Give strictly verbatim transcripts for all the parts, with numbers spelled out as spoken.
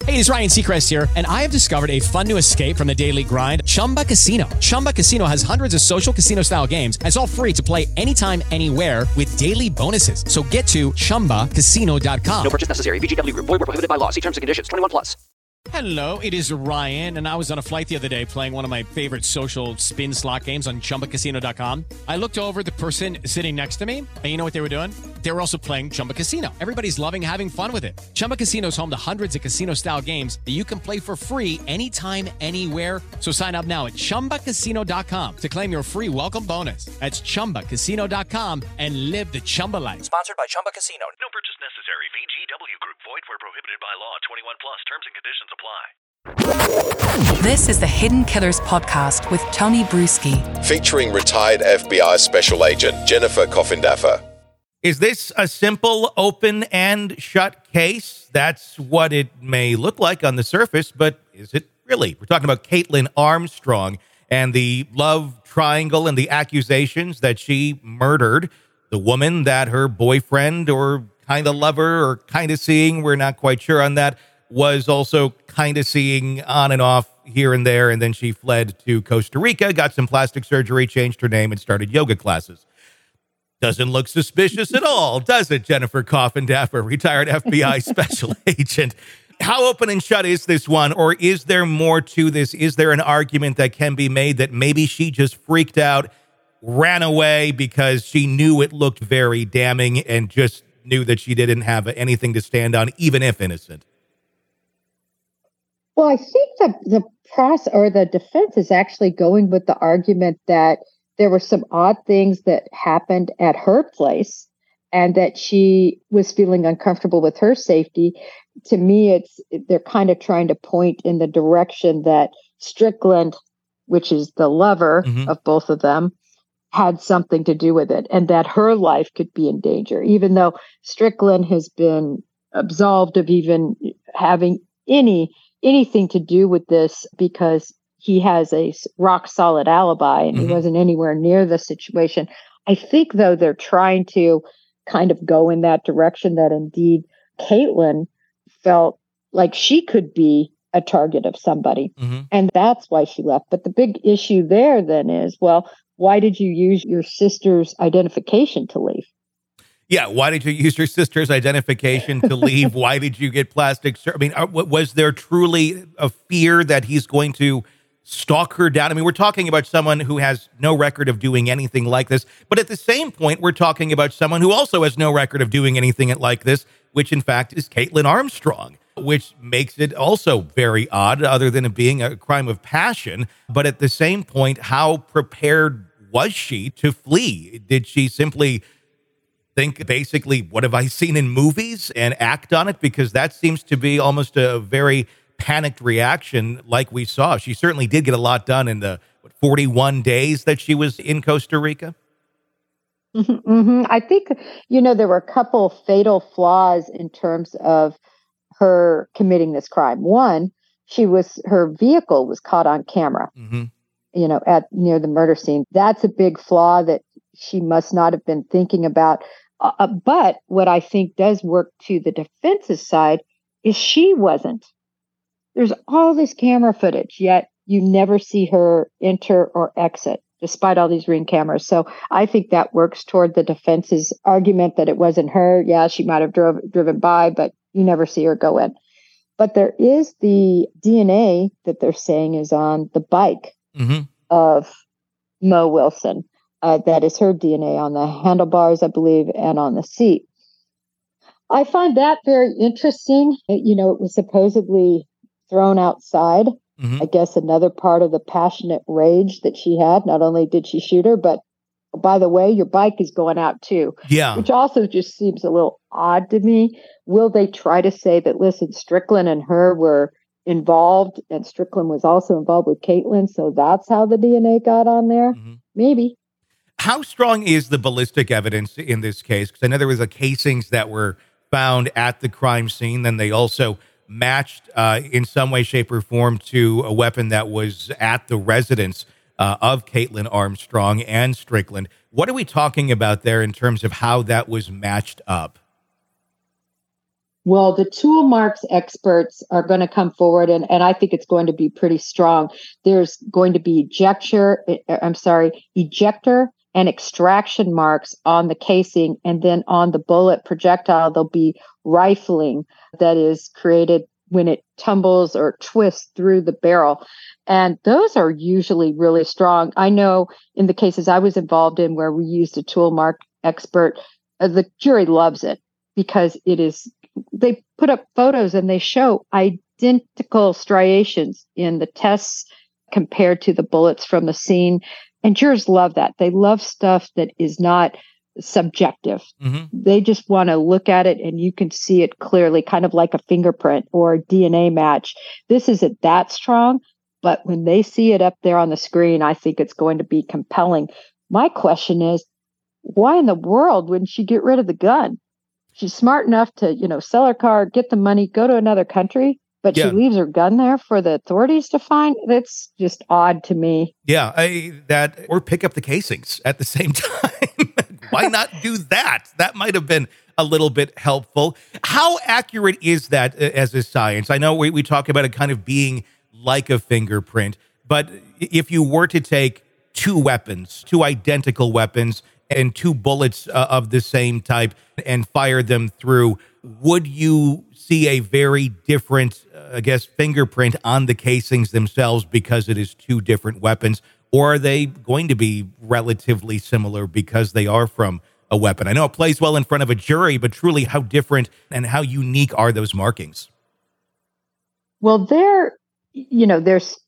Hey, it's Ryan Seacrest here, and I have discovered a fun new escape from the daily grind, Chumba Casino. Chumba Casino has hundreds of social casino-style games, and it's all free to play anytime, anywhere with daily bonuses. So get to chumba casino dot com. No purchase necessary. V G W Group. Void where prohibited by law. See terms and conditions. twenty-one plus. Hello, it is Ryan, and I was on a flight the other day playing one of my favorite social spin slot games on chumba casino dot com. I looked over at the person sitting next to me, and you know what they were doing? They were also playing Chumba Casino. Everybody's loving having fun with it. Chumba Casino is home to hundreds of casino-style games that you can play for free anytime, anywhere. So sign up now at chumba casino dot com to claim your free welcome bonus. That's chumba casino dot com and live the Chumba life. Sponsored by Chumba Casino. No purchase necessary. V G W Group. Void where prohibited by law. twenty-one plus. Terms and conditions apply. This is the Hidden Killers podcast with Tony Bruschi. Featuring retired F B I Special Agent Jennifer Coffindaffer. Is this a simple open and shut case? That's what it may look like on the surface, but is it really? We're talking about Kaitlin Armstrong and the love triangle and the accusations that she murdered the woman that her boyfriend or kind of lover or kind of seeing, we're not quite sure on that, was also kind of seeing on and off here and there. And then she fled to Costa Rica, got some plastic surgery, changed her name, and started yoga classes. Doesn't look suspicious at all, does it, Jennifer Coffindaffer, retired F B I special agent? How open and shut is this one, or is there more to this? Is there an argument that can be made that maybe she just freaked out, ran away because she knew it looked very damning and just knew that she didn't have anything to stand on, even if innocent? Well, I think the the process or the defense is actually going with the argument that there were some odd things that happened at her place and that she was feeling uncomfortable with her safety. To me, it's they're kind of trying to point in the direction that Strickland, which is the lover mm-hmm. of both of them, had something to do with it, and that her life could be in danger, even though Strickland has been absolved of even having any anything to do with this because he has a rock solid alibi and mm-hmm. he wasn't anywhere near the situation. I think, though, they're trying to kind of go in that direction that indeed Kaitlin felt like she could be a target of somebody. Mm-hmm. And that's why she left. But the big issue there then is, well, why did you use your sister's identification to leave? Yeah, why did you use your sister's identification to leave? Why did you get plastic sur- I mean, are, was there truly a fear that he's going to stalk her down? I mean, we're talking about someone who has no record of doing anything like this. But at the same point, we're talking about someone who also has no record of doing anything like this, which in fact is Kaitlin Armstrong, which makes it also very odd, other than it being a crime of passion. But at the same point, how prepared was she to flee? Did she simply think, basically, what have I seen in movies, and act on it? Because that seems to be almost a very panicked reaction like we saw. She certainly did get a lot done in the what, forty-one days that she was in Costa Rica. Mm-hmm, mm-hmm. I think, you know, there were a couple fatal flaws in terms of her committing this crime. One, she was, her vehicle was caught on camera, mm-hmm. you know, at near the murder scene. That's a big flaw that she must not have been thinking about. Uh, but what I think does work to the defense's side is she wasn't. There's all this camera footage, yet you never see her enter or exit, despite all these ring cameras. So I think that works toward the defense's argument that it wasn't her. Yeah, she might have drove, driven by, but you never see her go in. But there is the D N A that they're saying is on the bike mm-hmm. of Mo Wilson. Uh, that is her D N A on the handlebars, I believe, and on the seat. I find that very interesting. You know, it was supposedly thrown outside. Mm-hmm. I guess another part of the passionate rage that she had. Not only did she shoot her, but oh, by the way, your bike is going out too. Yeah. Which also just seems a little odd to me. Will they try to say that, listen, Strickland and her were involved and Strickland was also involved with Kaitlin, so that's how the D N A got on there? Mm-hmm. Maybe. How strong is the ballistic evidence in this case? Because I know there was a casings that were found at the crime scene. Then they also matched uh, in some way, shape, or form to a weapon that was at the residence uh, of Kaitlin Armstrong and Strickland. What are we talking about there in terms of how that was matched up? Well, the tool marks experts are going to come forward, and, and I think it's going to be pretty strong. There's going to be ejector, I'm sorry, ejector and extraction marks on the casing, and then on the bullet projectile, there'll be rifling that is created when it tumbles or twists through the barrel. And those are usually really strong. I know in the cases I was involved in where we used a tool mark expert, uh, the jury loves it because it is, they put up photos and they show identical striations in the tests compared to the bullets from the scene. And jurors love that. They love stuff that is not subjective. Mm-hmm. They just want to look at it and you can see it clearly, kind of like a fingerprint or a D N A match. This isn't that strong, but when they see it up there on the screen, I think it's going to be compelling. My question is, why in the world wouldn't she get rid of the gun? She's smart enough to, you know, sell her car, get the money, go to another country, but yeah. she leaves her gun there for the authorities to find. That's just odd to me. Yeah, I, that or pick up the casings at the same time. Why not do that? That might have been a little bit helpful. How accurate is that as a science? I know we, we talk about it kind of being like a fingerprint, but if you were to take two weapons, two identical weapons, and two bullets uh, of the same type and fire them through, would you see a very different, uh, I guess, fingerprint on the casings themselves because it is two different weapons? Or are they going to be relatively similar because they are from a weapon? I know it plays well in front of a jury, but truly how different and how unique are those markings? Well, there, you know, there's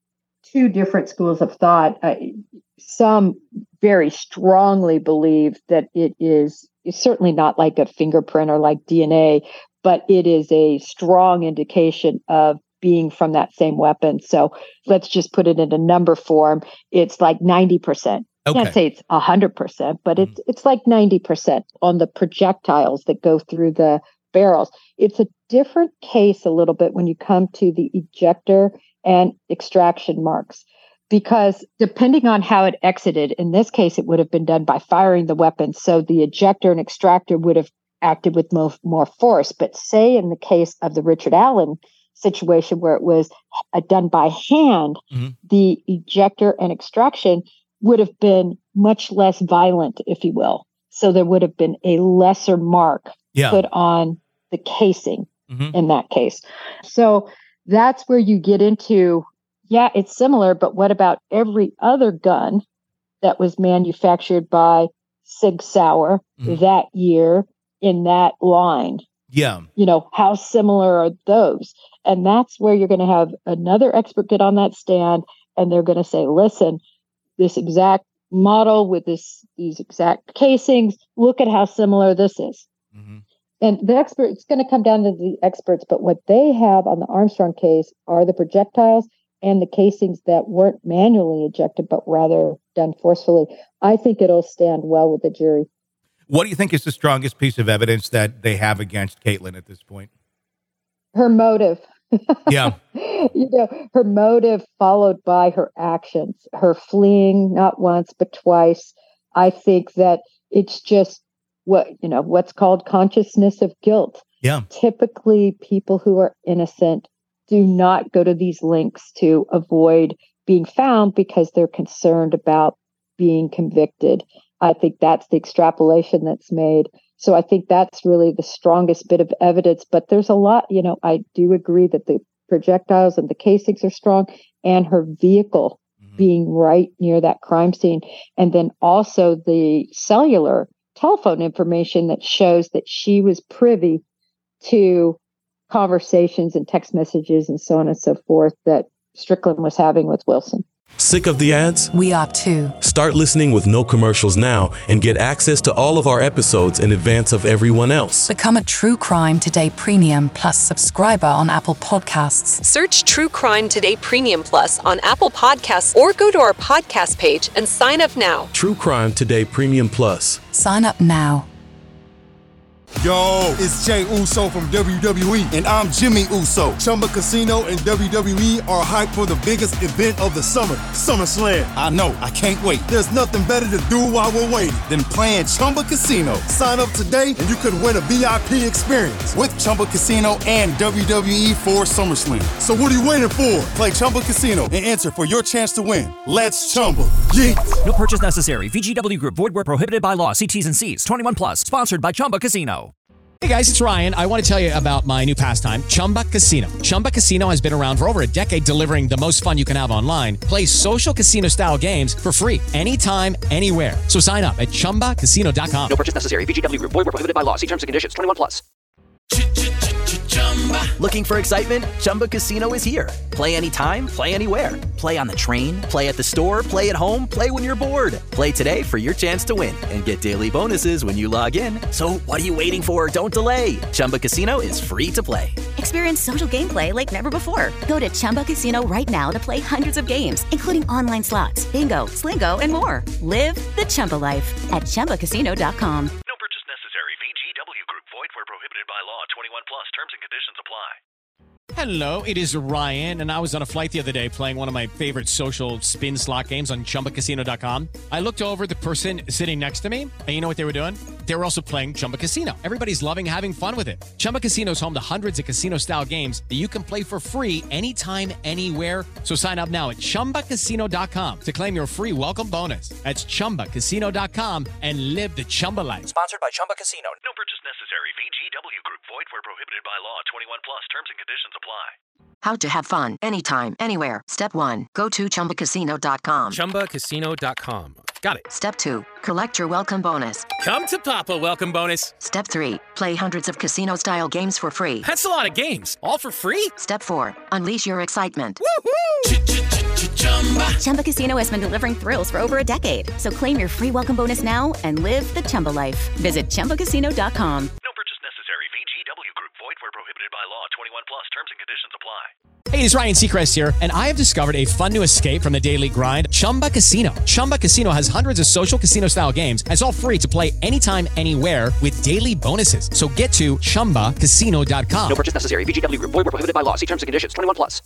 two different schools of thought. Uh, some very strongly believe that it is it's certainly not like a fingerprint or like D N A, but it is a strong indication of being from that same weapon. So let's just put it in a number form. It's like ninety percent. Okay. I can't say it's one hundred percent, but it's, it's like ninety percent on the projectiles that go through the barrels. It's a different case a little bit when you come to the ejector and extraction marks, because depending on how it exited, in this case, it would have been done by firing the weapon. So the ejector and extractor would have acted with more, more force. But say in the case of the Richard Allen situation where it was uh, done by hand, mm-hmm. the ejector and extraction would have been much less violent, if you will. So there would have been a lesser mark yeah. put on the casing mm-hmm. in that case. So that's where you get into, yeah, it's similar, but what about every other gun that was manufactured by Sig Sauer mm-hmm. that year in that line? Yeah. You know, how similar are those? And that's where you're going to have another expert get on that stand and they're going to say, listen, this exact model with this these exact casings, look at how similar this is. Mm-hmm. And the expert, it's going to come down to the experts, but what they have on the Armstrong case are the projectiles and the casings that weren't manually ejected, but rather done forcefully. I think it'll stand well with the jury. What do you think is the strongest piece of evidence that they have against Caitlin at this point? Her motive. Yeah. You know, her motive followed by her actions, her fleeing not once, but twice. I think that it's just what, you know, what's called consciousness of guilt. Yeah. Typically, people who are innocent do not go to these lengths to avoid being found because they're concerned about being convicted. I think that's the extrapolation that's made. So I think that's really the strongest bit of evidence. But there's a lot, you know, I do agree that the projectiles and the casings are strong, and her vehicle mm-hmm. being right near that crime scene. And then also the cellular telephone information that shows that she was privy to conversations and text messages and so on and so forth that Strickland was having with Wilson. Sick of the ads? We are too. Start listening with no commercials now and get access to all of our episodes in advance of everyone else. Become a True Crime Today Premium Plus subscriber on Apple Podcasts. Search True Crime Today Premium Plus on Apple Podcasts or go to our podcast page and sign up now. True Crime Today Premium Plus. Sign up now. Yo, it's Jey Uso from W W E, and I'm Jimmy Uso. Chumba Casino and W W E are hyped for the biggest event of the summer, SummerSlam. I know, I can't wait. There's nothing better to do while we're waiting than playing Chumba Casino. Sign up today and you could win a V I P experience with Chumba Casino and W W E for SummerSlam. So what are you waiting for? Play Chumba Casino and enter for your chance to win. Let's Chumba. Yeet. No purchase necessary. V G W Group. Void where prohibited by law. See T's and C's. twenty-one plus. Sponsored by Chumba Casino. Hey guys, it's Ryan. I want to tell you about my new pastime, Chumba Casino. Chumba Casino has been around for over a decade, delivering the most fun you can have online. Play social casino-style games for free anytime, anywhere. So sign up at chumba casino dot com. No purchase necessary. V G W Group. Void where prohibited by law. See terms and conditions. twenty-one plus. Looking for excitement? Chumba Casino is here. Play anytime, play anywhere. Play on the train, play at the store, play at home, play when you're bored. Play today for your chance to win and get daily bonuses when you log in. So what are you waiting for? Don't delay. Chumba Casino is free to play. Experience social gameplay like never before. Go to Chumba Casino right now to play hundreds of games, including online slots, bingo, Slingo, and more. Live the Chumba life at chumba casino dot com. No purchase necessary. V G W Group. Void where prohibited by law. twenty-one plus. Terms and conditions apply. Hello, it is Ryan, and I was on a flight the other day playing one of my favorite social spin slot games on chumba casino dot com. I looked over at the person sitting next to me, and you know what they were doing? They were also playing Chumba Casino. Everybody's loving having fun with it. Chumba Casino is home to hundreds of casino-style games that you can play for free anytime, anywhere. So sign up now at chumba casino dot com to claim your free welcome bonus. That's chumba casino dot com and live the Chumba life. Sponsored by Chumba Casino. No purchase necessary. V G W Group. Void where prohibited by law. twenty-one plus. Terms and conditions apply. How to have fun anytime, anywhere. Step one, go to chumba casino dot com. chumba casino dot com. Got it. Step two, collect your welcome bonus. Come to Papa welcome bonus. Step three, play hundreds of casino-style games for free. That's a lot of games. All for free? Step four, unleash your excitement. Chumba. Chumba Casino has been delivering thrills for over a decade. So claim your free welcome bonus now and live the Chumba life. Visit chumba casino dot com. No purchase necessary. V G W Group. Void where prohibited by law. twenty-one plus. Terms and conditions apply. Hey, it's Ryan Seacrest here, and I have discovered a fun new escape from the daily grind, Chumba Casino. Chumba Casino has hundreds of social casino-style games, and it's all free to play anytime, anywhere with daily bonuses. So get to chumba casino dot com. No purchase necessary. V G W Group. Void where prohibited by law. See terms and conditions. twenty-one plus.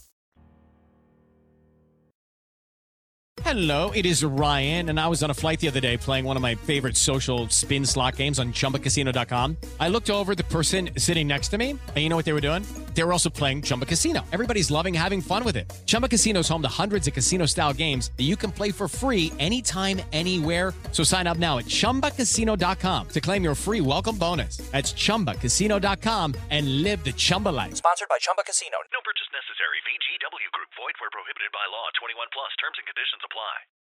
Hello, it is Ryan, and I was on a flight the other day playing one of my favorite social spin slot games on chumba casino dot com. I looked over at the person sitting next to me, and you know what they were doing? They were also playing Chumba Casino. Everybody's loving having fun with it. Chumba Casino is home to hundreds of casino-style games that you can play for free anytime, anywhere. So sign up now at chumba casino dot com to claim your free welcome bonus. That's chumba casino dot com and live the Chumba life. Sponsored by Chumba Casino. No purchase necessary. V G W Group. Void where prohibited by law. twenty-one plus. Terms and conditions apply.